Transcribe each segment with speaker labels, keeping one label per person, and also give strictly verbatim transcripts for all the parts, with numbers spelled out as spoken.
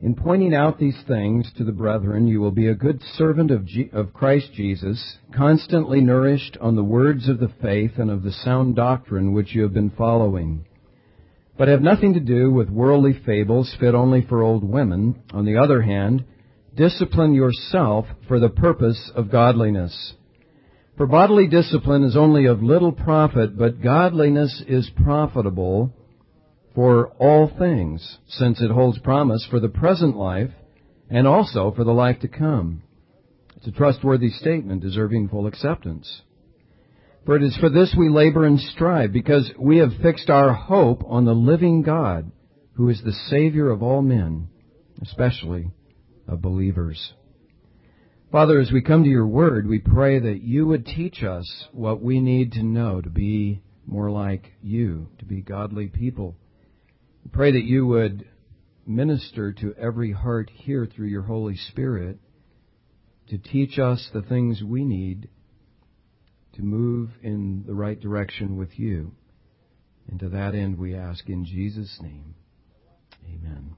Speaker 1: In pointing out these things to the brethren, you will be a good servant of, G- of Christ Jesus, constantly nourished on the words of the faith and of the sound doctrine which you have been following. But have nothing to do with worldly fables fit only for old women. On the other hand, discipline yourself for the purpose of godliness. For bodily discipline is only of little profit, but godliness is profitable for all things, since it holds promise for the present life and also for the life to come. It's a trustworthy statement deserving full acceptance. For it is for this we labor and strive, because we have fixed our hope on the living God, who is the Savior of all men, especially of believers. Father, as we come to your word, we pray that you would teach us what we need to know to be more like you, to be godly people. We pray that you would minister to every heart here through your Holy Spirit to teach us the things we need to move in the right direction with you. And to that end we ask in Jesus' name, amen.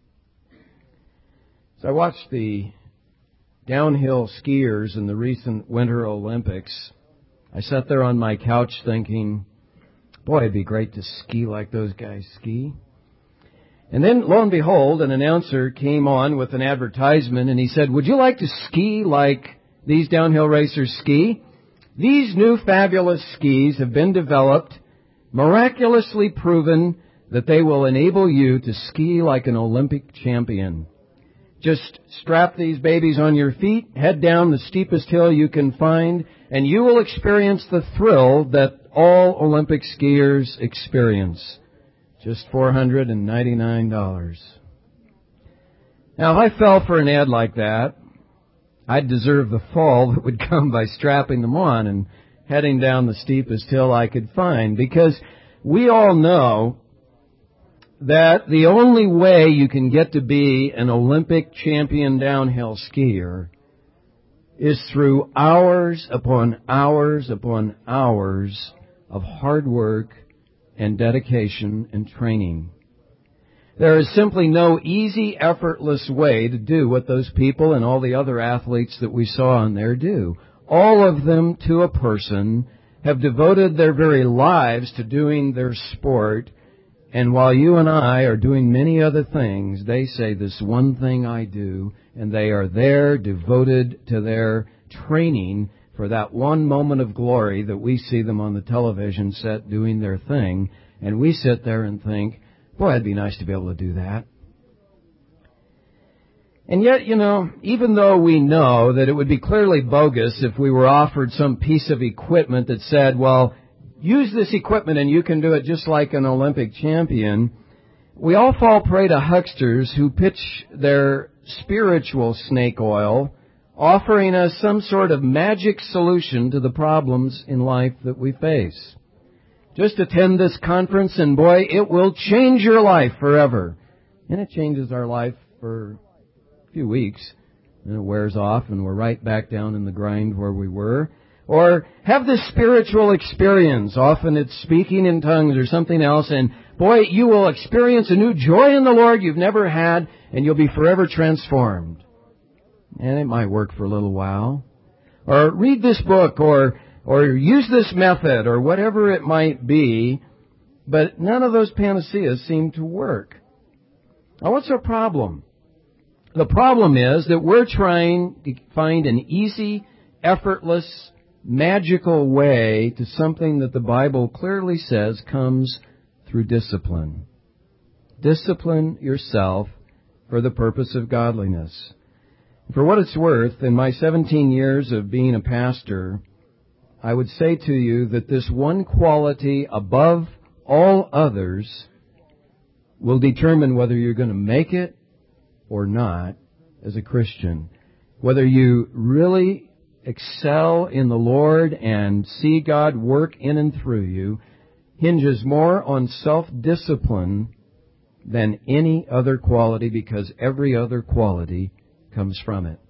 Speaker 1: So I watched the downhill skiers in the recent Winter Olympics. I sat there on my couch thinking, boy, it'd be great to ski like those guys ski. And then, lo and behold, an announcer came on with an advertisement, and he said, would you like to ski like these downhill racers ski? These new fabulous skis have been developed, miraculously proven that they will enable you to ski like an Olympic champion. Just strap these babies on your feet, head down the steepest hill you can find, and you will experience the thrill that all Olympic skiers experience. Just four hundred ninety-nine dollars. Now, if I fell for an ad like that, I'd deserve the fall that would come by strapping them on and heading down the steepest hill I could find, because we all know that the only way you can get to be an Olympic champion downhill skier is through hours upon hours upon hours of hard work and dedication and training. There is simply no easy, effortless way to do what those people and all the other athletes that we saw on there do. All of them, to a person, have devoted their very lives to doing their sport. And while you and I are doing many other things, they say this one thing I do, and they are there devoted to their training for that one moment of glory that we see them on the television set doing their thing, and we sit there and think, boy, it'd be nice to be able to do that. And yet, you know, even though we know that it would be clearly bogus if we were offered some piece of equipment that said, well, use this equipment and you can do it just like an Olympic champion, we all fall prey to hucksters who pitch their spiritual snake oil, offering us some sort of magic solution to the problems in life that we face. Just attend this conference and boy, it will change your life forever. And it changes our life for a few weeks, and it wears off and we're right back down in the grind where we were. Or have this spiritual experience. Often it's speaking in tongues or something else, and boy, you will experience a new joy in the Lord you've never had, and you'll be forever transformed. And it might work for a little while. Or read this book, or or use this method, or whatever it might be, but none of those panaceas seem to work. Now, what's our problem? The problem is that we're trying to find an easy, effortless, magical way to something that the Bible clearly says comes through discipline. Discipline yourself for the purpose of godliness. For what it's worth, in my seventeen years of being a pastor, I would say to you that this one quality above all others will determine whether you're going to make it or not as a Christian. Whether you really excel in the Lord and see God work in and through you hinges more on self-discipline than any other quality, because every other quality comes from it.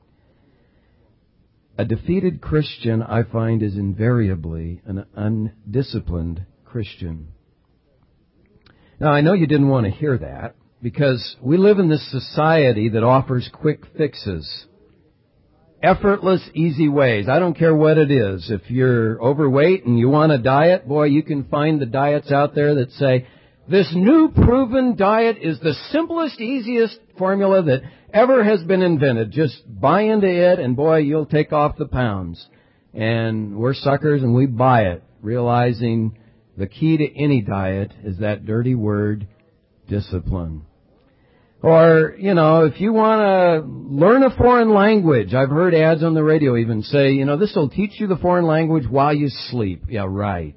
Speaker 1: A defeated Christian, I find, is invariably an undisciplined Christian. Now, I know you didn't want to hear that, because we live in this society that offers quick fixes. Effortless, easy ways. I don't care what it is. If you're overweight and you want a diet, boy, you can find the diets out there that say, this new proven diet is the simplest, easiest formula that ever has been invented. Just buy into it and boy, you'll take off the pounds. And we're suckers and we buy it, realizing the key to any diet is that dirty word, discipline. Or, you know, if you want to learn a foreign language, I've heard ads on the radio even say, you know, this will teach you the foreign language while you sleep. Yeah, right.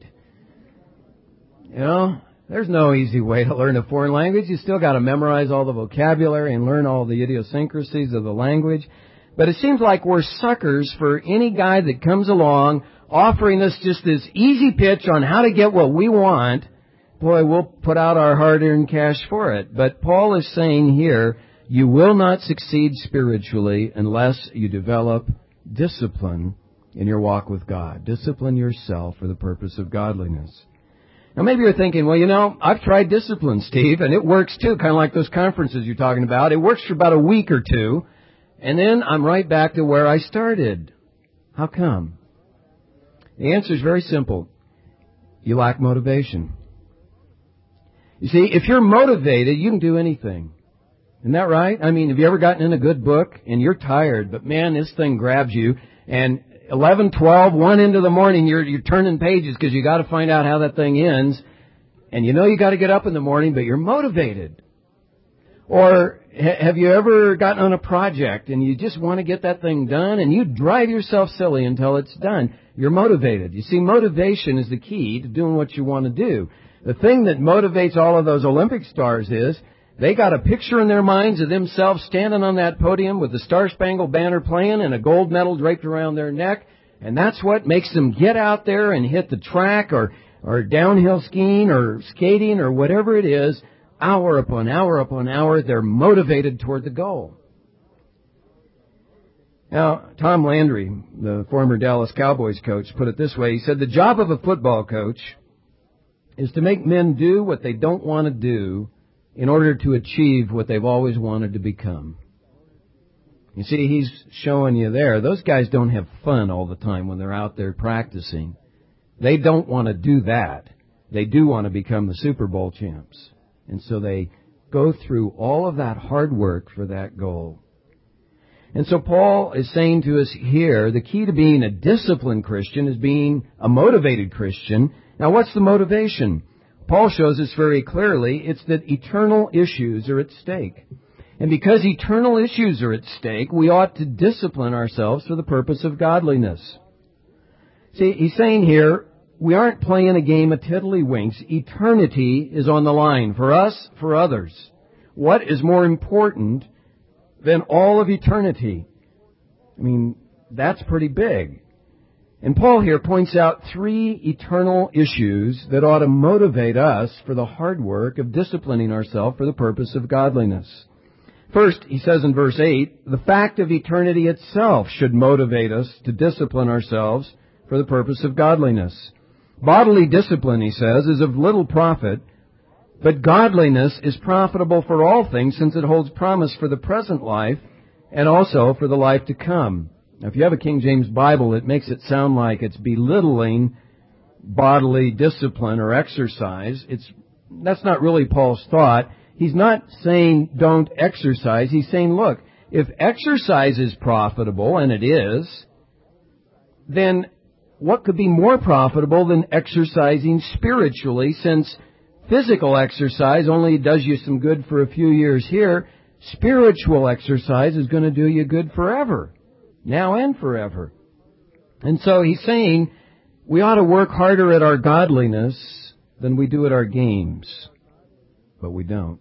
Speaker 1: You know, there's no easy way to learn a foreign language. You still got to memorize all the vocabulary and learn all the idiosyncrasies of the language. But it seems like we're suckers for any guy that comes along offering us just this easy pitch on how to get what we want. Boy, we'll put out our hard-earned cash for it. But Paul is saying here, you will not succeed spiritually unless you develop discipline in your walk with God. Discipline yourself for the purpose of godliness. Now maybe you're thinking, well, you know, I've tried discipline, Steve, and it works too, kind of like those conferences you're talking about. It works for about a week or two, and then I'm right back to where I started. How come? The answer is very simple. You lack motivation. You see, if you're motivated, you can do anything. Isn't that right? I mean, have you ever gotten in a good book and you're tired, but man, this thing grabs you, and eleven, twelve, one into the morning, you're, you're turning pages because you got to find out how that thing ends, and you know you got to get up in the morning, but you're motivated. Or ha- have you ever gotten on a project and you just want to get that thing done, and you drive yourself silly until it's done? You're motivated. You see, motivation is the key to doing what you want to do. The thing that motivates all of those Olympic stars is they got a picture in their minds of themselves standing on that podium with the Star-Spangled Banner playing and a gold medal draped around their neck, and that's what makes them get out there and hit the track or, or downhill skiing or skating or whatever it is, hour upon hour upon hour. They're motivated toward the goal. Now, Tom Landry, the former Dallas Cowboys coach, put it this way. He said, the job of a football coach is to make men do what they don't want to do in order to achieve what they've always wanted to become. You see, he's showing you there, those guys don't have fun all the time when they're out there practicing. They don't want to do that. They do want to become the Super Bowl champs. And so they go through all of that hard work for that goal. And so Paul is saying to us here, the key to being a disciplined Christian is being a motivated Christian. Now, what's the motivation? Paul shows us very clearly it's that eternal issues are at stake. And because eternal issues are at stake, we ought to discipline ourselves for the purpose of godliness. See, he's saying here, we aren't playing a game of tiddlywinks. Eternity is on the line for us, for others. What is more important than all of eternity? I mean, that's pretty big. And Paul here points out three eternal issues that ought to motivate us for the hard work of disciplining ourselves for the purpose of godliness. First, he says in verse eight, the fact of eternity itself should motivate us to discipline ourselves for the purpose of godliness. Bodily discipline, he says, is of little profit, but godliness is profitable for all things, since it holds promise for the present life and also for the life to come. Now, if you have a King James Bible, it makes it sound like it's belittling bodily discipline or exercise. It's, that's not really Paul's thought. He's not saying don't exercise. He's saying, look, if exercise is profitable, and it is, then what could be more profitable than exercising spiritually, since physical exercise only does you some good for a few years here. Spiritual exercise is going to do you good forever, now and forever. And so he's saying we ought to work harder at our godliness than we do at our games, but we don't.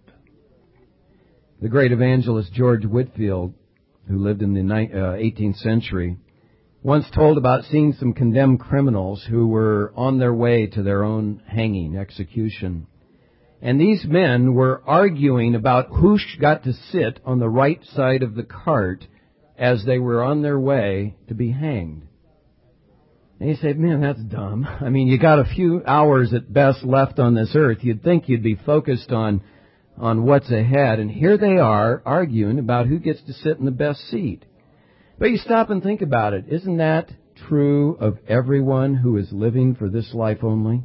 Speaker 1: The great evangelist George Whitefield, who lived in the eighteenth century, once told about seeing some condemned criminals who were on their way to their own hanging, execution. And these men were arguing about who got to sit on the right side of the cart as they were on their way to be hanged. And you say, man, that's dumb. I mean, you got a few hours at best left on this earth. You'd think you'd be focused on on what's ahead, and here they are arguing about who gets to sit in the best seat. But you stop and think about it. Isn't that true of everyone who is living for this life only?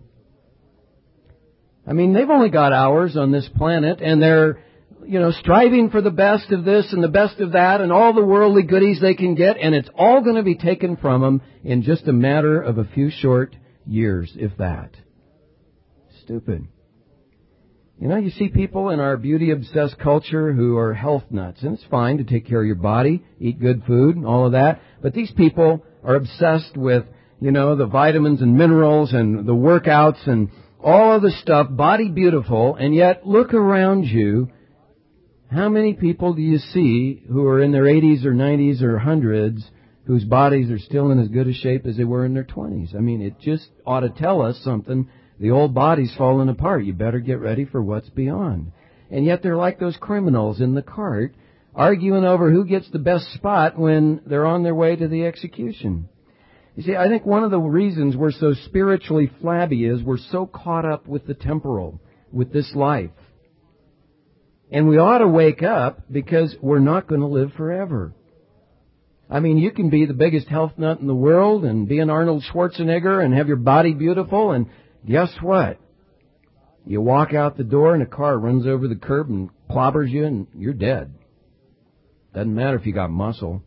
Speaker 1: I mean, they've only got hours on this planet, and they're, you know, striving for the best of this and the best of that and all the worldly goodies they can get, and it's all going to be taken from them in just a matter of a few short years, if that. Stupid. You know, you see people in our beauty-obsessed culture who are health nuts, and it's fine to take care of your body, eat good food, and all of that, but these people are obsessed with, you know, the vitamins and minerals and the workouts and all of the stuff, body beautiful, and yet look around you. How many people do you see who are in their eighties or nineties or hundreds whose bodies are still in as good a shape as they were in their twenties? I mean, it just ought to tell us something. The old body's falling apart. You better get ready for what's beyond. And yet they're like those criminals in the cart, arguing over who gets the best spot when they're on their way to the execution. You see, I think one of the reasons we're so spiritually flabby is we're so caught up with the temporal, with this life. And we ought to wake up because we're not going to live forever. I mean, you can be the biggest health nut in the world and be an Arnold Schwarzenegger and have your body beautiful, and guess what? You walk out the door and a car runs over the curb and clobbers you and you're dead. Doesn't matter if you got muscle.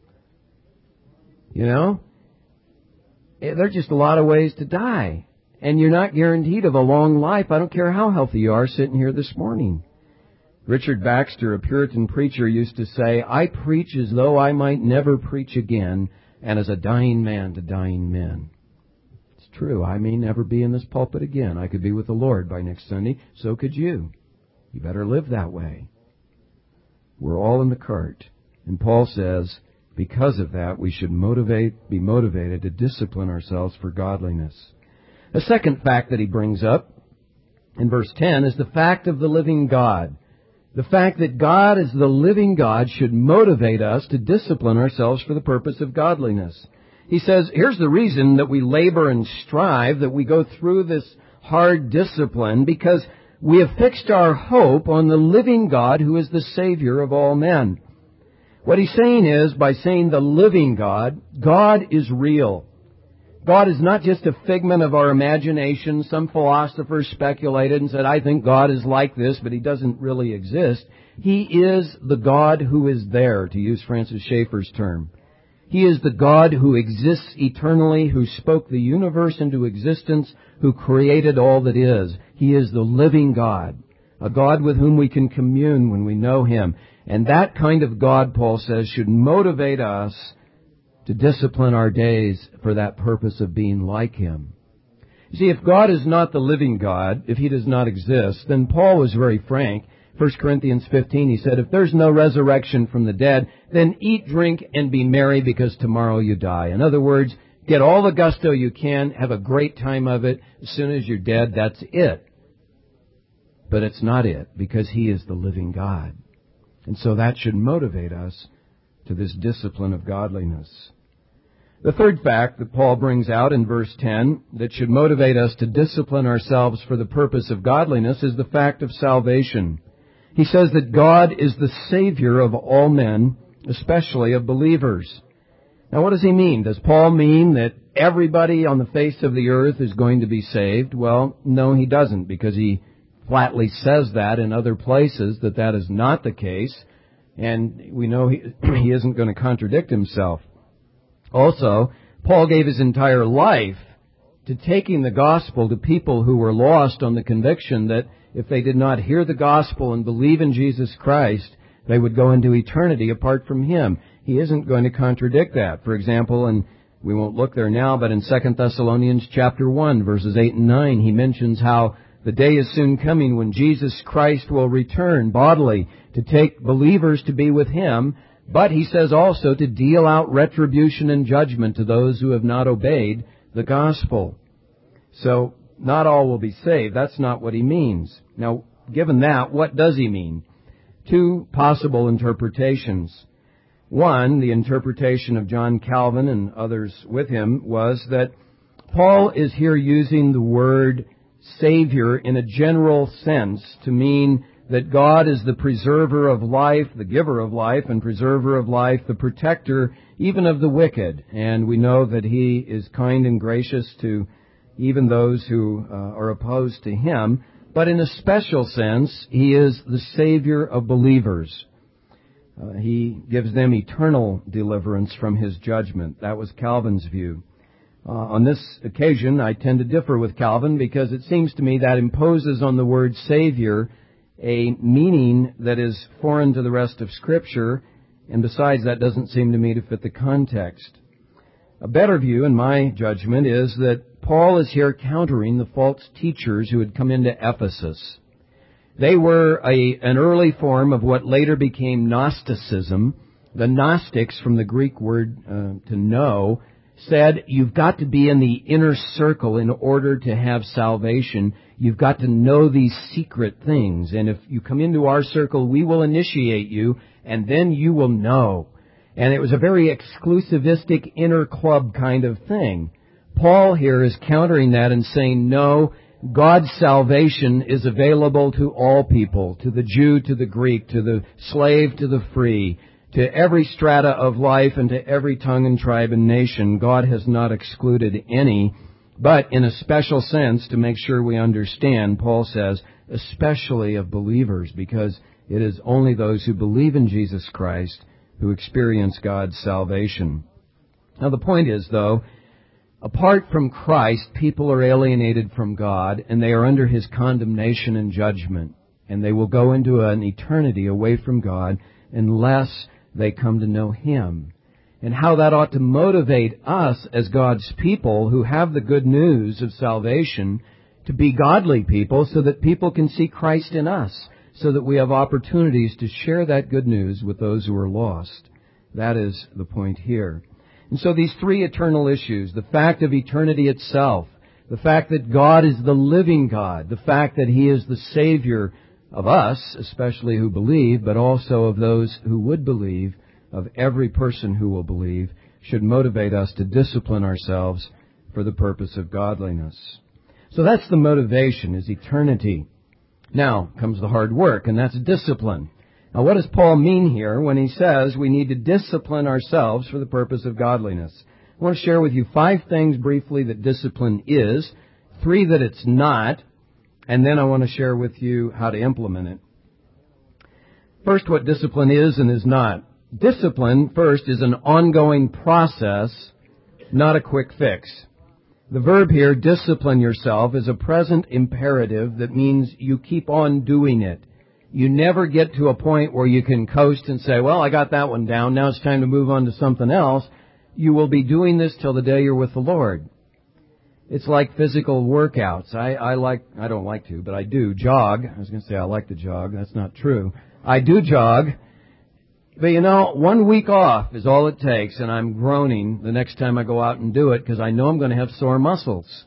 Speaker 1: You know? There are just a lot of ways to die. And you're not guaranteed of a long life. I don't care how healthy you are sitting here this morning. Richard Baxter, a Puritan preacher, used to say, I preach as though I might never preach again, and as a dying man to dying men. It's true. I may never be in this pulpit again. I could be with the Lord by next Sunday. So could you. You better live that way. We're all in the cart. And Paul says, because of that, we should motivate, be motivated to discipline ourselves for godliness. A second fact that he brings up in verse ten is the fact of the living God. The fact that God is the living God should motivate us to discipline ourselves for the purpose of godliness. He says, here's the reason that we labor and strive, that we go through this hard discipline, because we have fixed our hope on the living God who is the Savior of all men. What he's saying is, by saying the living God, God is real. God is not just a figment of our imagination. Some philosophers speculated and said, I think God is like this, but he doesn't really exist. He is the God who is there, to use Francis Schaeffer's term. He is the God who exists eternally, who spoke the universe into existence, who created all that is. He is the living God, a God with whom we can commune when we know him. And that kind of God, Paul says, should motivate us to discipline our days for that purpose of being like him. You see, if God is not the living God, if he does not exist, then Paul was very frank. First Corinthians fifteen, he said, if there's no resurrection from the dead, then eat, drink, and be merry, because tomorrow you die. In other words, get all the gusto you can, have a great time of it. As soon as you're dead, that's it. But it's not it, because he is the living God. And so that should motivate us to this discipline of godliness. The third fact that Paul brings out in verse ten that should motivate us to discipline ourselves for the purpose of godliness is the fact of salvation. He says that God is the Savior of all men, especially of believers. Now, what does he mean? Does Paul mean that everybody on the face of the earth is going to be saved? Well, no, he doesn't, because he flatly says that in other places, that that is not the case. And we know he, he isn't going to contradict himself. Also, Paul gave his entire life to taking the gospel to people who were lost on the conviction that if they did not hear the gospel and believe in Jesus Christ, they would go into eternity apart from him. He isn't going to contradict that. For example, and we won't look there now, but in Second Thessalonians chapter one, verses eight and nine, he mentions how the day is soon coming when Jesus Christ will return bodily to take believers to be with him, but he says also to deal out retribution and judgment to those who have not obeyed the gospel. So, not all will be saved. That's not what he means. Now, given that, what does he mean? Two possible interpretations. One, the interpretation of John Calvin and others with him, was that Paul is here using the word Savior in a general sense to mean that God is the preserver of life, the giver of life and preserver of life, the protector even of the wicked. And we know that He is kind and gracious to even those who uh, are opposed to Him. But in a special sense, He is the Savior of believers. Uh, he gives them eternal deliverance from His judgment. That was Calvin's view. Uh, on this occasion, I tend to differ with Calvin because it seems to me that imposes on the word Savior a meaning that is foreign to the rest of Scripture, and besides, that doesn't seem to me to fit the context. A better view, in my judgment, is that Paul is here countering the false teachers who had come into Ephesus. They were a, an early form of what later became Gnosticism. The Gnostics, from the Greek word uh, to know, said you've got to be in the inner circle in order to have salvation. You've got to know these secret things. And if you come into our circle, we will initiate you, and then you will know. And it was a very exclusivistic inner club kind of thing. Paul here is countering that and saying, no, God's salvation is available to all people, to the Jew, to the Greek, to the slave, to the free, to every strata of life and to every tongue and tribe and nation. God has not excluded any, but in a special sense, to make sure we understand, Paul says, especially of believers, because it is only those who believe in Jesus Christ who experience God's salvation. Now the point is, though, apart from Christ, people are alienated from God, and they are under His condemnation and judgment, and they will go into an eternity away from God unless they come to know Him. And how that ought to motivate us as God's people who have the good news of salvation to be godly people so that people can see Christ in us, so that we have opportunities to share that good news with those who are lost. That is the point here. And so these three eternal issues, the fact of eternity itself, the fact that God is the living God, the fact that He is the Savior of us, especially who believe, but also of those who would believe, of every person who will believe, should motivate us to discipline ourselves for the purpose of godliness. So that's the motivation, is eternity. Now comes the hard work, and that's discipline. Now what does Paul mean here when he says we need to discipline ourselves for the purpose of godliness? I want to share with you five things briefly that discipline is, three that it's not, and then I want to share with you how to implement it. First, what discipline is and is not. Discipline, first, is an ongoing process, not a quick fix. The verb here, discipline yourself, is a present imperative that means you keep on doing it. You never get to a point where you can coast and say, well, I got that one down, now it's time to move on to something else. You will be doing this till the day you're with the Lord. It's like physical workouts. I, I like, I don't like to, but I do jog. I was going to say I like to jog. That's not true. I do jog. But you know, one week off is all it takes, and I'm groaning the next time I go out and do it because I know I'm going to have sore muscles.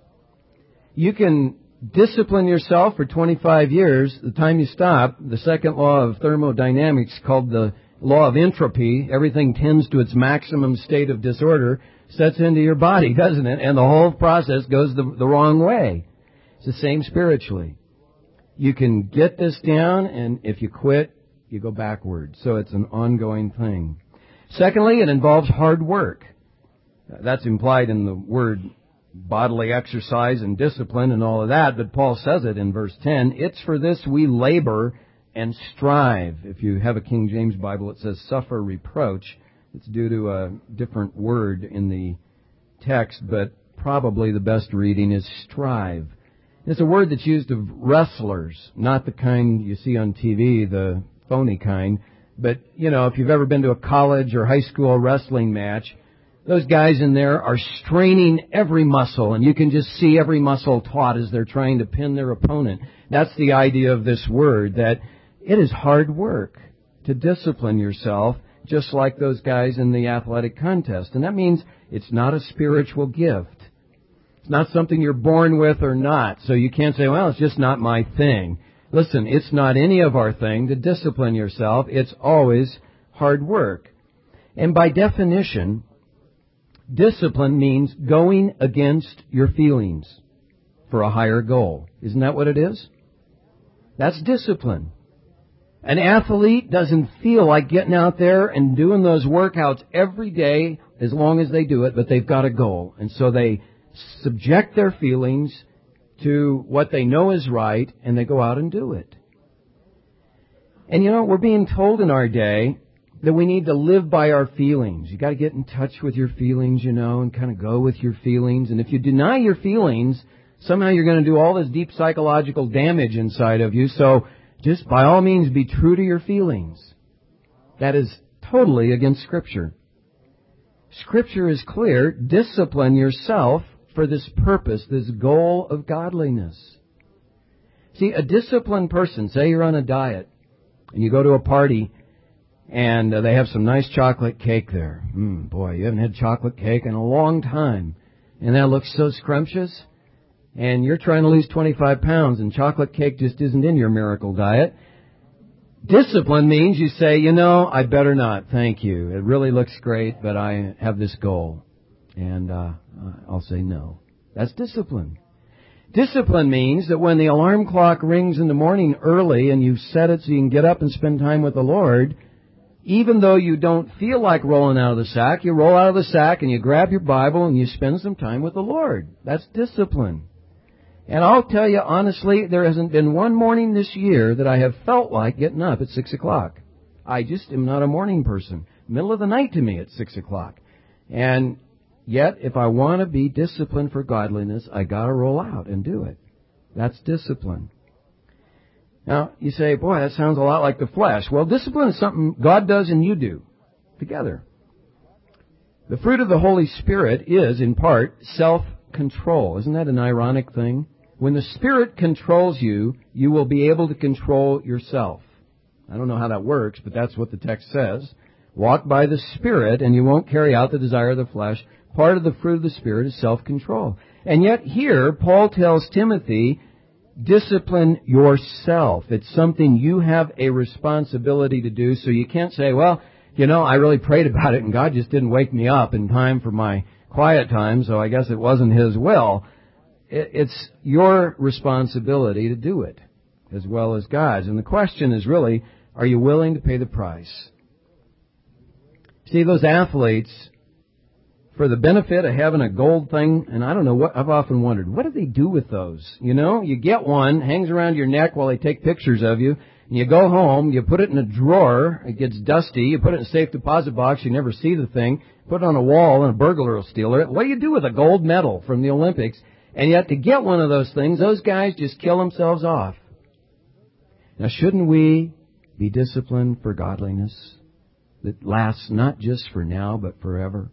Speaker 1: You can discipline yourself for twenty-five years. The time you stop, the second law of thermodynamics, called the law of entropy, everything tends to its maximum state of disorder, sets into your body, doesn't it? And the whole process goes the, the wrong way. It's the same spiritually. You can get this down, and if you quit, you go backward. So it's an ongoing thing. Secondly, it involves hard work. That's implied in the word bodily exercise and discipline and all of that, but Paul says it in verse ten. It's for this we labor and strive. If you have a King James Bible, it says suffer reproach. It's due to a different word in the text, but probably the best reading is strive. It's a word that's used of wrestlers, not the kind you see on T V, the phony kind. But, you know, if you've ever been to a college or high school wrestling match, those guys in there are straining every muscle, and you can just see every muscle taut as they're trying to pin their opponent. That's the idea of this word, that it is hard work to discipline yourself, just like those guys in the athletic contest. And that means it's not a spiritual gift. It's not something you're born with or not, so you can't say, well, it's just not my thing. Listen, it's not any of our thing to discipline yourself. It's always hard work. And by definition, discipline means going against your feelings for a higher goal. Isn't that what it is? That's discipline. An athlete doesn't feel like getting out there and doing those workouts every day as long as they do it, but they've got a goal. And so they subject their feelings to what they know is right, and they go out and do it. And you know, we're being told in our day that we need to live by our feelings. You got to get in touch with your feelings, you know, and kind of go with your feelings. And if you deny your feelings, somehow you're going to do all this deep psychological damage inside of you. So just by all means be true to your feelings. That is totally against Scripture. Scripture is clear. Discipline yourself for this purpose, this goal of godliness. See, a disciplined person, say you're on a diet, and you go to a party, and uh, they have some nice chocolate cake there. Mm, boy, you haven't had chocolate cake in a long time. And that looks so scrumptious. And you're trying to lose twenty-five pounds, and chocolate cake just isn't in your miracle diet. Discipline means you say, you know, I better not, thank you. It really looks great, but I have this goal. And uh, I'll say no. That's discipline. Discipline means that when the alarm clock rings in the morning early and you set it so you can get up and spend time with the Lord, even though you don't feel like rolling out of the sack, you roll out of the sack and you grab your Bible and you spend some time with the Lord. That's discipline. And I'll tell you honestly, there hasn't been one morning this year that I have felt like getting up at six o'clock. I just am not a morning person. Middle of the night to me at six o'clock. And yet, if I want to be disciplined for godliness, I got to roll out and do it. That's discipline. Now, you say, boy, that sounds a lot like the flesh. Well, discipline is something God does and you do together. The fruit of the Holy Spirit is, in part, self-control. Isn't that an ironic thing? When the Spirit controls you, you will be able to control yourself. I don't know how that works, but that's what the text says. Walk by the Spirit, and you won't carry out the desire of the flesh. Part of the fruit of the Spirit is self-control. And yet here, Paul tells Timothy, discipline yourself. It's something you have a responsibility to do, so you can't say, well, you know, I really prayed about it, and God just didn't wake me up in time for my quiet time, so I guess it wasn't His will. It's your responsibility to do it, as well as God's. And the question is really, are you willing to pay the price? See, those athletes, for the benefit of having a gold thing, and I don't know what, I've often wondered, what do they do with those? You know, you get one, hangs around your neck while they take pictures of you, and you go home, you put it in a drawer, it gets dusty, you put it in a safe deposit box, you never see the thing, put it on a wall, and a burglar will steal it. What do you do with a gold medal from the Olympics? And yet to get one of those things, those guys just kill themselves off. Now, shouldn't we be disciplined for godliness that lasts not just for now, but forever?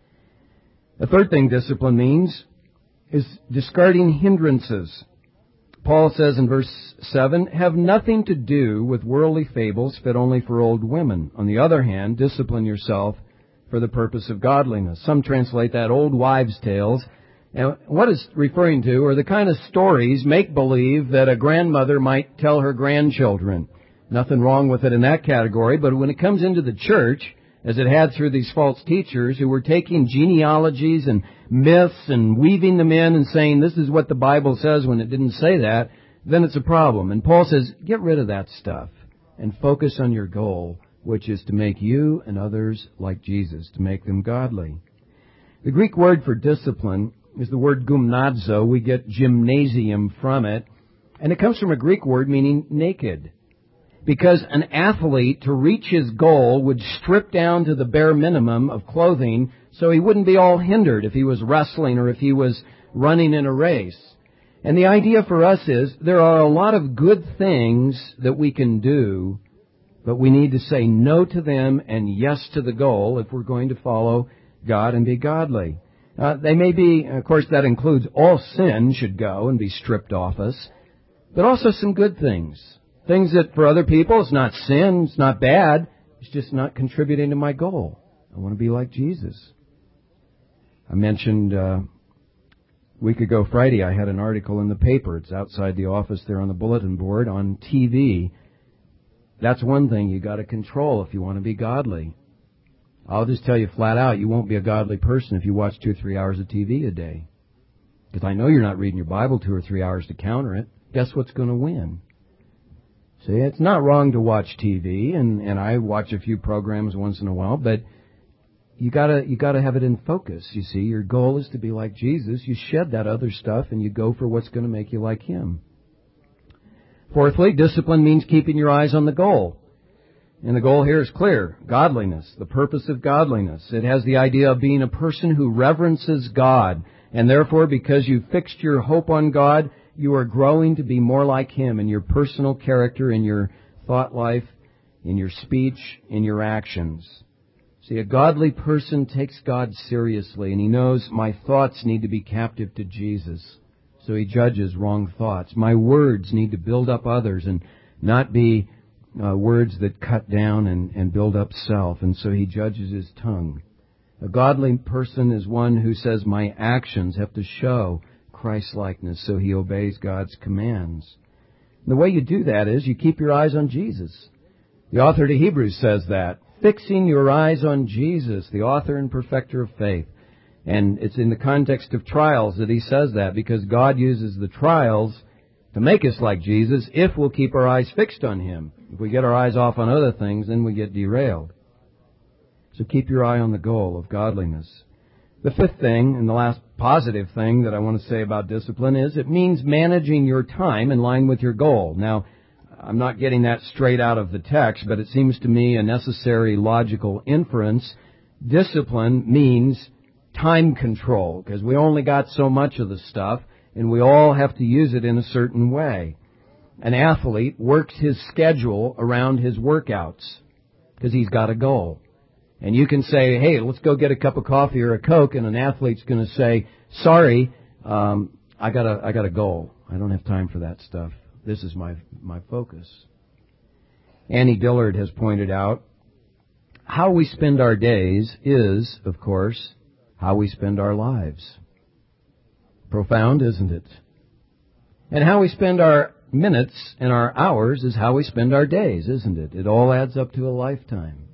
Speaker 1: The third thing discipline means is discarding hindrances. Paul says in verse seven, have nothing to do with worldly fables fit only for old women. On the other hand, discipline yourself for the purpose of godliness. Some translate that old wives' tales. And what it's referring to are the kind of stories, make-believe, that a grandmother might tell her grandchildren. Nothing wrong with it in that category, but when it comes into the church, as it had through these false teachers who were taking genealogies and myths and weaving them in and saying this is what the Bible says when it didn't say that, then it's a problem. And Paul says, get rid of that stuff and focus on your goal, which is to make you and others like Jesus, to make them godly. The Greek word for discipline is the word gymnazo. We get gymnasium from it, and it comes from a Greek word meaning naked. Because an athlete, to reach his goal, would strip down to the bare minimum of clothing so he wouldn't be all hindered if he was wrestling or if he was running in a race. And the idea for us is there are a lot of good things that we can do, but we need to say no to them and yes to the goal if we're going to follow God and be godly. Uh, they may be, of course, that includes all sin should go and be stripped off us, but also some good things. Things that for other people, it's not sin, it's not bad, it's just not contributing to my goal. I want to be like Jesus. I mentioned uh, a week ago Friday, I had an article in the paper. It's outside the office there on the bulletin board on T V. That's one thing you got to control if you want to be godly. I'll just tell you flat out, you won't be a godly person if you watch two or three hours of T V a day. Because I know you're not reading your Bible two or three hours to counter it. Guess what's going to win? See, it's not wrong to watch T V, and, and I watch a few programs once in a while, but you gotta, you gotta have it in focus. You see, your goal is to be like Jesus. You shed that other stuff and you go for what's going to make you like Him. Fourthly, discipline means keeping your eyes on the goal. And the goal here is clear. Godliness. The purpose of godliness. It has the idea of being a person who reverences God. And therefore, because you fixed your hope on God, you are growing to be more like Him in your personal character, in your thought life, in your speech, in your actions. See, a godly person takes God seriously, and he knows my thoughts need to be captive to Jesus. So he judges wrong thoughts. My words need to build up others and not be uh, words that cut down and, and build up self. And so he judges his tongue. A godly person is one who says my actions have to show Christ-likeness, so he obeys God's commands. And the way you do that is you keep your eyes on Jesus. The author to Hebrews says that. Fixing your eyes on Jesus, the author and perfecter of faith. And it's in the context of trials that he says that, because God uses the trials to make us like Jesus if we'll keep our eyes fixed on Him. If we get our eyes off on other things, then we get derailed. So keep your eye on the goal of godliness. The fifth thing, and the last positive thing that I want to say about discipline, is it means managing your time in line with your goal. Now, I'm not getting that straight out of the text, but it seems to me a necessary logical inference. Discipline means time control, because we only got so much of the stuff, and we all have to use it in a certain way. An athlete works his schedule around his workouts, because he's got a goal. And you can say, hey, let's go get a cup of coffee or a Coke, and an athlete's going to say, sorry, um, I got a, I got a goal. I don't have time for that stuff. This is my, my focus. Annie Dillard has pointed out, how we spend our days is, of course, how we spend our lives. Profound, isn't it? And how we spend our minutes and our hours is how we spend our days, isn't it? It all adds up to a lifetime.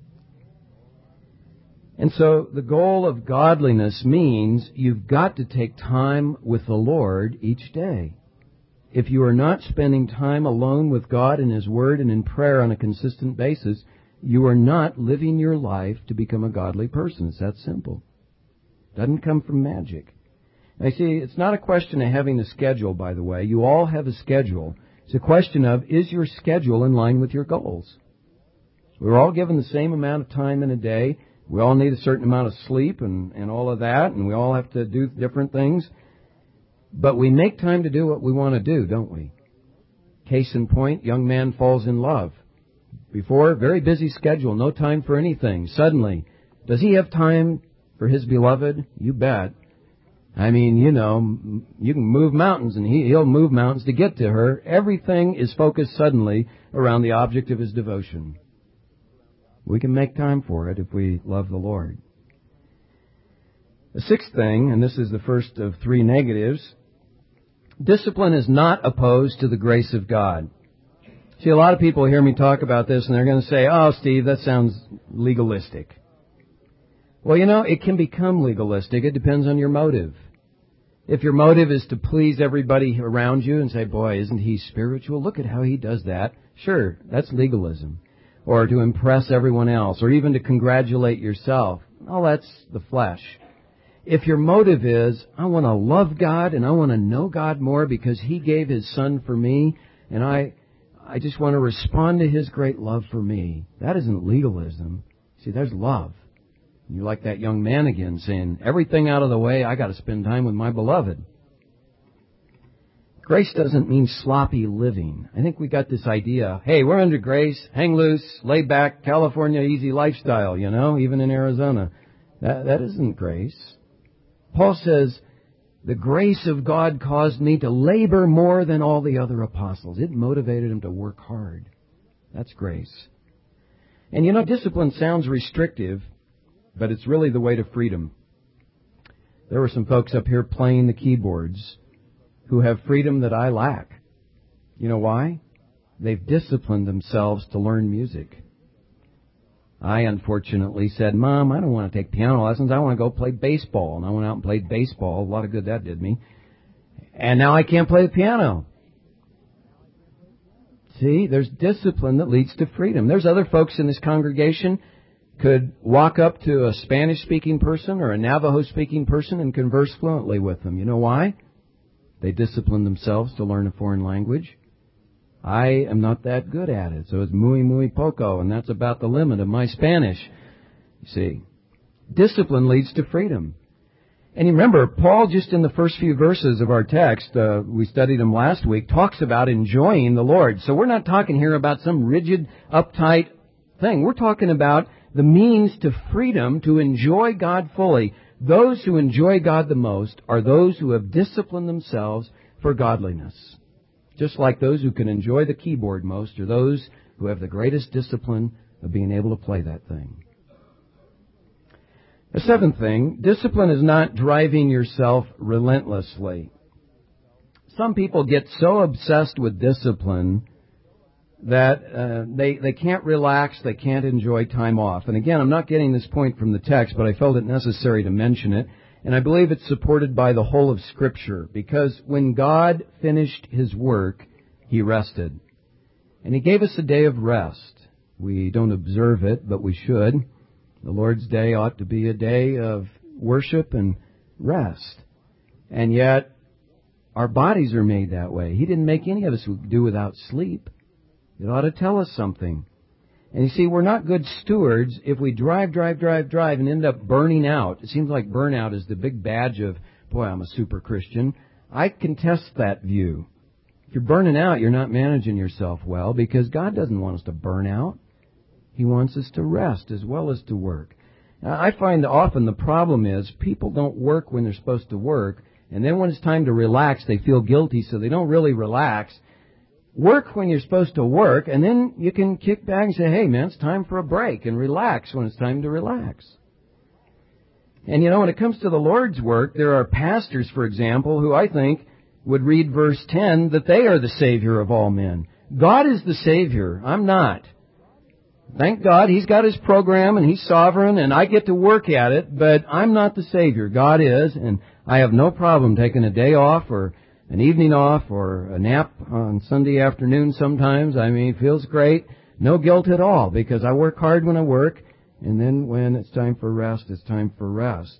Speaker 1: And so the goal of godliness means you've got to take time with the Lord each day. If you are not spending time alone with God in His Word and in prayer on a consistent basis, you are not living your life to become a godly person. It's that simple. It doesn't come from magic. I see, it's not a question of having a schedule, by the way. You all have a schedule. It's a question of, is your schedule in line with your goals? We're all given the same amount of time in a day. We all need a certain amount of sleep and, and all of that, and we all have to do different things. But we make time to do what we want to do, don't we? Case in point, young man falls in love. Before, very busy schedule, no time for anything. Suddenly, does he have time for his beloved? You bet. I mean, you know, you can move mountains, and he, he'll move mountains to get to her. Everything is focused suddenly around the object of his devotion. We can make time for it if we love the Lord. The sixth thing, and this is the first of three negatives, discipline is not opposed to the grace of God. See, a lot of people hear me talk about this and they're going to say, oh, Steve, that sounds legalistic. Well, you know, it can become legalistic. It depends on your motive. If your motive is to please everybody around you and say, boy, isn't he spiritual? Look at how he does that. Sure, that's legalism. Or to impress everyone else, or even to congratulate yourself. Oh, that's the flesh. If your motive is, I want to love God and I want to know God more because He gave His Son for me, and I I just want to respond to His great love for me, that isn't legalism. See, there's love. You're like that young man again saying, everything out of the way, I got to spend time with my beloved. Grace doesn't mean sloppy living. I think we got this idea, hey, we're under grace, hang loose, lay back, California easy lifestyle, you know, even in Arizona. That, that isn't grace. Paul says, the grace of God caused me to labor more than all the other apostles. It motivated him to work hard. That's grace. And you know, discipline sounds restrictive, but it's really the way to freedom. There were some folks up here playing the keyboards who have freedom that I lack. You know why? They've disciplined themselves to learn music. I unfortunately said, Mom, I don't want to take piano lessons. I want to go play baseball. And I went out and played baseball. A lot of good that did me. And now I can't play the piano. See, there's discipline that leads to freedom. There's other folks in this congregation could walk up to a Spanish-speaking person or a Navajo-speaking person and converse fluently with them. You know why? They disciplined themselves to learn a foreign language. I am not that good at it, so it's muy, muy poco, and that's about the limit of my Spanish. You see, discipline leads to freedom. And you remember, Paul, just in the first few verses of our text, uh, we studied them last week, talks about enjoying the Lord. So we're not talking here about some rigid, uptight thing. We're talking about the means to freedom to enjoy God fully. Those who enjoy God the most are those who have disciplined themselves for godliness. Just like those who can enjoy the keyboard most are those who have the greatest discipline of being able to play that thing. The seventh thing, discipline is not driving yourself relentlessly. Some people get so obsessed with discipline that uh, they they can't relax, they can't enjoy time off. And again, I'm not getting this point from the text, but I felt it necessary to mention it. And I believe it's supported by the whole of Scripture, because when God finished His work, He rested. And He gave us a day of rest. We don't observe it, but we should. The Lord's Day ought to be a day of worship and rest. And yet, our bodies are made that way. He didn't make any of us do without sleep. It ought to tell us something. And you see, we're not good stewards if we drive, drive, drive, drive and end up burning out. It seems like burnout is the big badge of, boy, I'm a super Christian. I contest that view. If you're burning out, you're not managing yourself well, because God doesn't want us to burn out. He wants us to rest as well as to work. Now, I find often the problem is people don't work when they're supposed to work, and then when it's time to relax, they feel guilty, so they don't really relax. Work when you're supposed to work, and then you can kick back and say, hey, man, it's time for a break, and relax when it's time to relax. And, you know, when it comes to the Lord's work, there are pastors, for example, who I think would read verse ten that they are the Savior of all men. God is the Savior. I'm not. Thank God He's got His program, and He's sovereign, and I get to work at it, but I'm not the Savior. God is, and I have no problem taking a day off or an evening off or a nap on Sunday afternoon sometimes. I mean, it feels great. No guilt at all, because I work hard when I work, and then when it's time for rest, it's time for rest.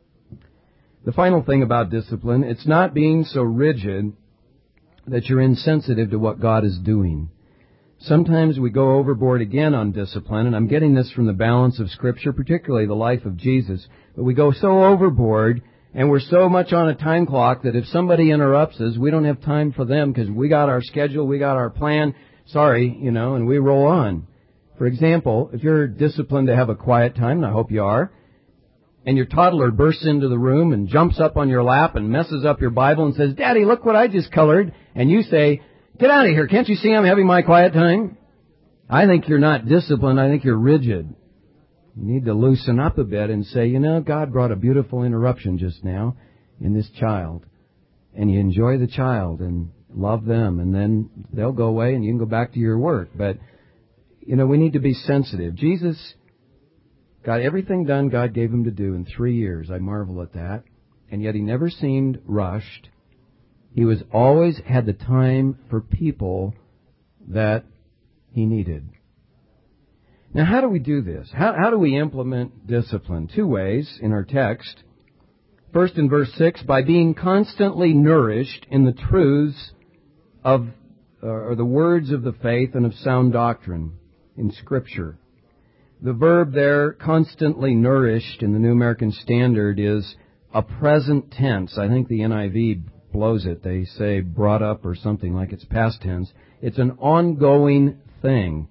Speaker 1: The final thing about discipline, it's not being so rigid that you're insensitive to what God is doing. Sometimes we go overboard again on discipline, and I'm getting this from the balance of Scripture, particularly the life of Jesus, but we go so overboard and we're so much on a time clock that if somebody interrupts us, we don't have time for them because we got our schedule, we got our plan, sorry, you know, and we roll on. For example, if you're disciplined to have a quiet time, and I hope you are, and your toddler bursts into the room and jumps up on your lap and messes up your Bible and says, Daddy, look what I just colored, and you say, get out of here, can't you see I'm having my quiet time? I think you're not disciplined, I think you're rigid. You need to loosen up a bit and say, you know, God brought a beautiful interruption just now in this child. And you enjoy the child and love them, and then they'll go away and you can go back to your work. But, you know, we need to be sensitive. Jesus got everything done God gave Him to do in three years. I marvel at that. And yet He never seemed rushed. He was always had the time for people that He needed. Now, how do we do this? How, how do we implement discipline? Two ways in our text. First, in verse six, by being constantly nourished in the truths of, uh, or the words of the faith and of sound doctrine in Scripture. The verb there, constantly nourished, in the New American Standard is a present tense. I think the N I V blows it. They say brought up or something like it's past tense. It's an ongoing thing.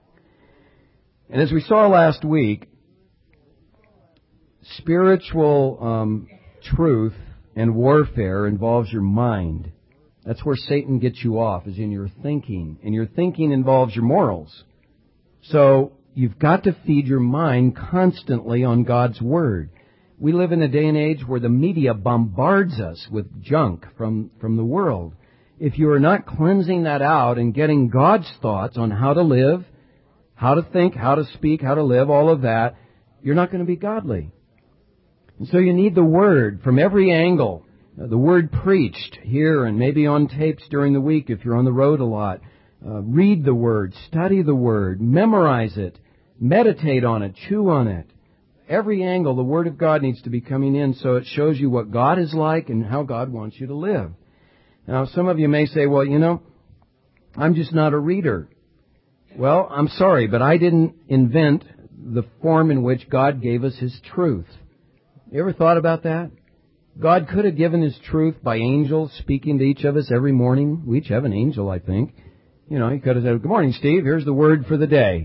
Speaker 1: And as we saw last week, spiritual um, truth and warfare involves your mind. That's where Satan gets you off, is in your thinking. And your thinking involves your morals. So you've got to feed your mind constantly on God's Word. We live in a day and age where the media bombards us with junk from, from the world. If you are not cleansing that out and getting God's thoughts on how to live, how to think, how to speak, how to live, all of that, you're not going to be godly. And so you need the Word from every angle. The Word preached here and maybe on tapes during the week if you're on the road a lot. Uh, read the Word, study the Word, memorize it, meditate on it, chew on it. Every angle, the Word of God needs to be coming in so it shows you what God is like and how God wants you to live. Now, some of you may say, well, you know, I'm just not a reader. Well, I'm sorry, but I didn't invent the form in which God gave us His truth. You ever thought about that? God could have given His truth by angels speaking to each of us every morning. We each have an angel, I think. You know, He could have said, good morning, Steve. Here's the word for the day.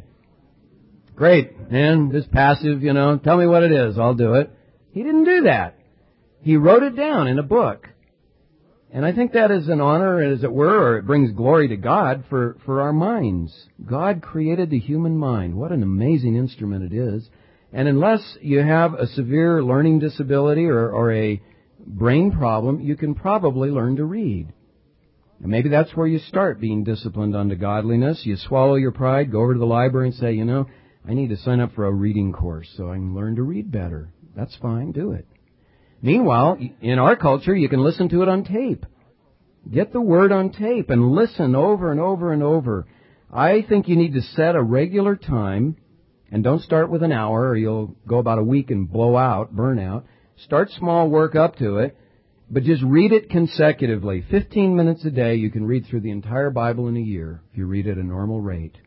Speaker 1: Great. And this passive, you know, tell me what it is. I'll do it. He didn't do that. He wrote it down in a book. And I think that is an honor, as it were, or it brings glory to God for, for our minds. God created the human mind. What an amazing instrument it is. And unless you have a severe learning disability or, or a brain problem, you can probably learn to read. And maybe that's where you start being disciplined unto godliness. You swallow your pride, go over to the library and say, you know, I need to sign up for a reading course so I can learn to read better. That's fine, do it. Meanwhile, in our culture, you can listen to it on tape. Get the Word on tape and listen over and over and over. I think you need to set a regular time, and don't start with an hour or you'll go about a week and blow out, burn out. Start small, work up to it. But just read it consecutively. Fifteen minutes a day, you can read through the entire Bible in a year if you read at a normal rate.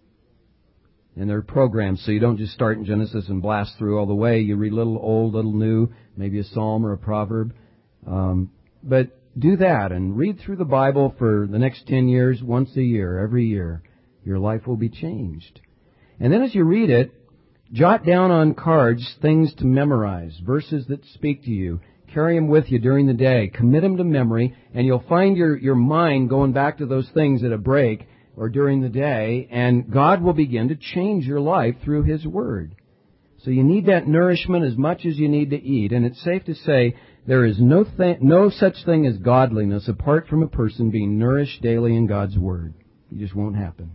Speaker 1: And there are programs, so you don't just start in Genesis and blast through all the way. You read little old, little new, maybe a psalm or a proverb. Um, but do that and read through the Bible for the next ten years, once a year, every year. Your life will be changed. And then as you read it, jot down on cards things to memorize, verses that speak to you. Carry them with you during the day. Commit them to memory, and you'll find your, your mind going back to those things at a break or during the day, and God will begin to change your life through His Word. So you need that nourishment as much as you need to eat, and it's safe to say there is no, th- no such thing as godliness apart from a person being nourished daily in God's Word. It just won't happen.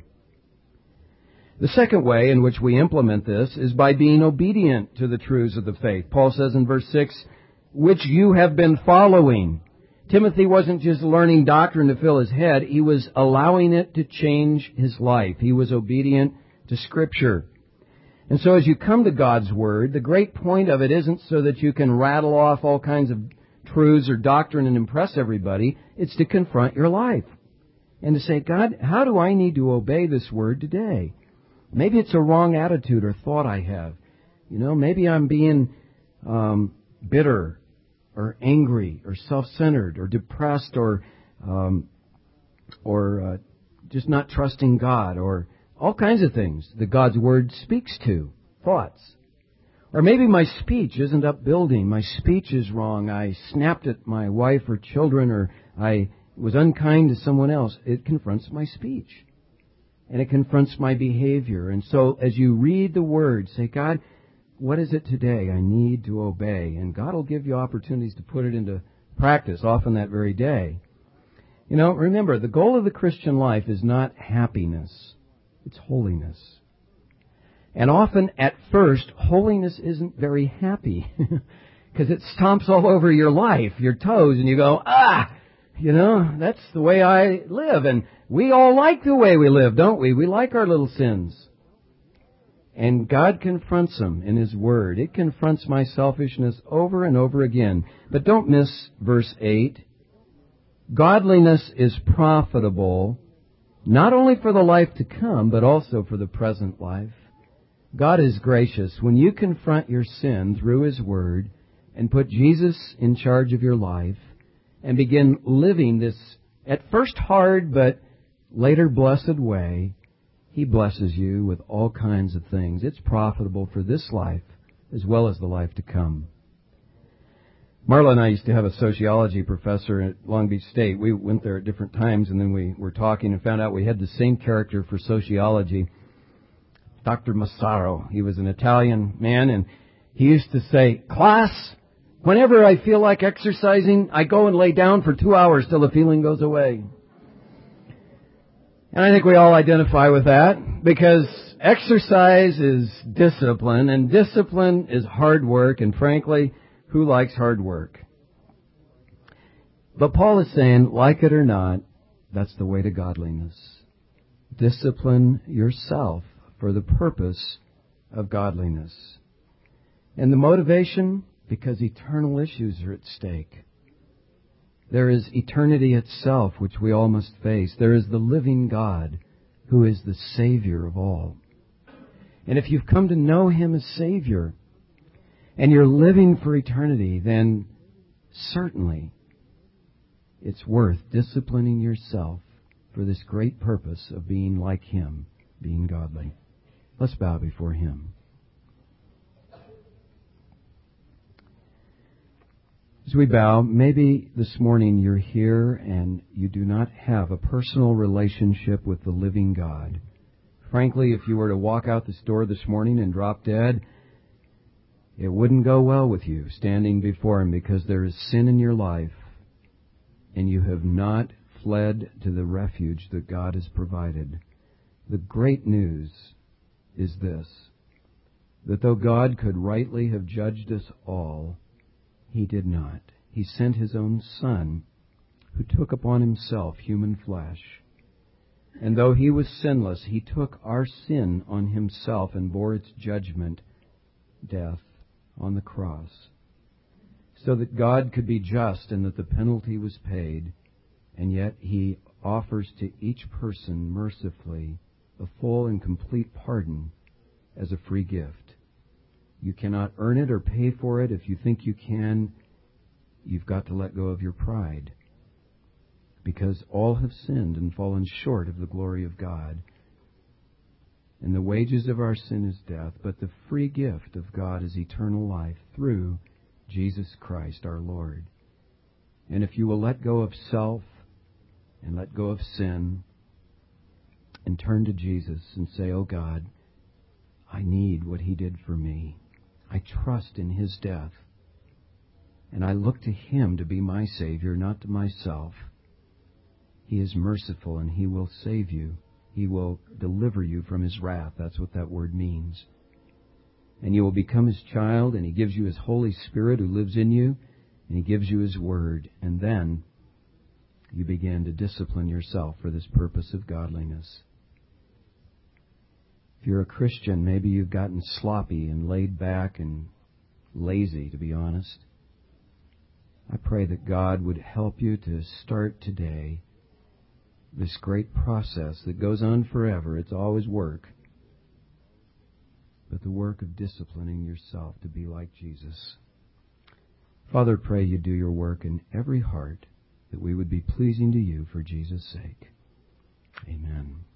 Speaker 1: The second way in which we implement this is by being obedient to the truths of the faith. Paul says in verse six, which you have been following. Timothy wasn't just learning doctrine to fill his head. He was allowing it to change his life. He was obedient to Scripture. And so as you come to God's Word, the great point of it isn't so that you can rattle off all kinds of truths or doctrine and impress everybody. It's to confront your life and to say, God, how do I need to obey this Word today? Maybe it's a wrong attitude or thought I have. You know, maybe I'm being um, bitter or angry, or self-centered, or depressed, or um, or uh, just not trusting God, or all kinds of things that God's Word speaks to, thoughts. Or maybe my speech isn't upbuilding. My speech is wrong. I snapped at my wife or children, or I was unkind to someone else. It confronts my speech, and it confronts my behavior. And so as you read the Word, say, God, what is it today I need to obey? And God will give you opportunities to put it into practice, often that very day. You know, remember, the goal of the Christian life is not happiness. It's holiness. And often, at first, holiness isn't very happy because it stomps all over your life, your toes, and you go, ah, you know, that's the way I live. And we all like the way we live, don't we? We like our little sins. And God confronts them in His Word. It confronts my selfishness over and over again. But don't miss verse eight. Godliness is profitable, not only for the life to come, but also for the present life. God is gracious. When you confront your sin through His Word and put Jesus in charge of your life and begin living this at first hard but later blessed way, He blesses you with all kinds of things. It's profitable for this life as well as the life to come. Marla and I used to have a sociology professor at Long Beach State. We went there at different times, and then we were talking and found out we had the same character for sociology, Doctor Massaro. He was an Italian man, and he used to say, class, whenever I feel like exercising, I go and lay down for two hours till the feeling goes away. And I think we all identify with that, because exercise is discipline, and discipline is hard work, and frankly, who likes hard work? But Paul is saying, like it or not, that's the way to godliness. discipline yourself for the purpose of godliness. And the motivation, because eternal issues are at stake. There is eternity itself, which we all must face. There is the living God, who is the Savior of all. And if you've come to know Him as Savior, and you're living for eternity, then certainly it's worth disciplining yourself for this great purpose of being like Him, being godly. Let's bow before Him. As we bow, maybe this morning you're here and you do not have a personal relationship with the living God. Frankly, if you were to walk out this door this morning and drop dead, it wouldn't go well with you standing before Him, because there is sin in your life and you have not fled to the refuge that God has provided. The great news is this, that though God could rightly have judged us all, He did not. He sent His own Son, who took upon Himself human flesh. And though He was sinless, He took our sin on Himself and bore its judgment, death, on the cross, so that God could be just and that the penalty was paid. And yet He offers to each person mercifully a full and complete pardon as a free gift. You cannot earn it or pay for it. If you think you can, you've got to let go of your pride, because all have sinned and fallen short of the glory of God. And the wages of our sin is death, but the free gift of God is eternal life through Jesus Christ our Lord. And if you will let go of self and let go of sin and turn to Jesus and say, "Oh God, I need what He did for me. I trust in His death, and I look to Him to be my Savior, not to myself." He is merciful and He will save you. He will deliver you from His wrath. That's what that word means. And you will become His child, and He gives you His Holy Spirit who lives in you, and He gives you His Word. And then you begin to discipline yourself for this purpose of godliness. If you're a Christian, maybe you've gotten sloppy and laid back and lazy, to be honest. I pray that God would help you to start today this great process that goes on forever. It's always work. But the work of disciplining yourself to be like Jesus. Father, pray You do Your work in every heart, that we would be pleasing to You for Jesus' sake. Amen.